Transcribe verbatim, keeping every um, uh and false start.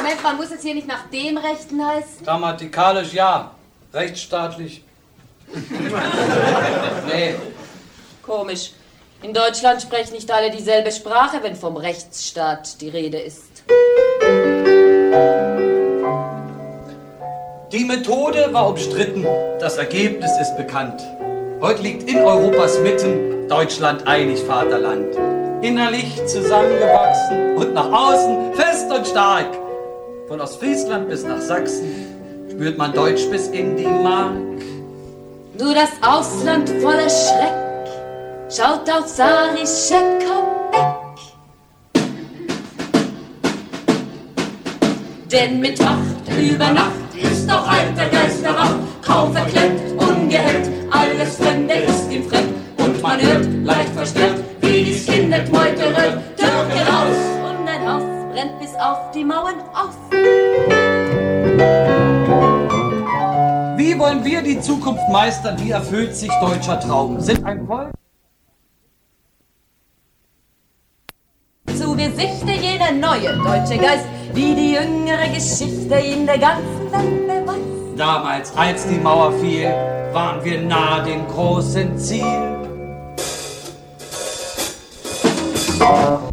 Moment, man muss es hier nicht nach dem Rechten heißen? Grammatikalisch ja, rechtsstaatlich. Nee. Komisch. In Deutschland sprechen nicht alle dieselbe Sprache, wenn vom Rechtsstaat die Rede ist. Die Methode war umstritten, das Ergebnis ist bekannt. Heute liegt in Europas Mitten Deutschland einig Vaterland. Innerlich zusammengewachsen und nach außen fest und stark. Von Ostfriesland bis nach Sachsen spürt man Deutsch bis in die Mark. Nur das Ausland voller Schreck schaut auf sarische Kopeck. Denn mit Macht über Nacht ist auch alter Geister wach. Kaum verklemmt, ungehemmt, alles Fremde ist ihm fremd. Und man hört, leicht verstört, wie die Skinhead Meuterei. Türke raus und ein Haus brennt bis auf die Mauern aus. Wie wollen wir die Zukunft meistern? Wie erfüllt sich deutscher Traum? Sind ein Volk... Zu Gesichte jeder neue deutsche Geist, wie die jüngere Geschichte in der ganzen Lande weiß. Damals, als die Mauer fiel, waren wir nah dem großen Ziel.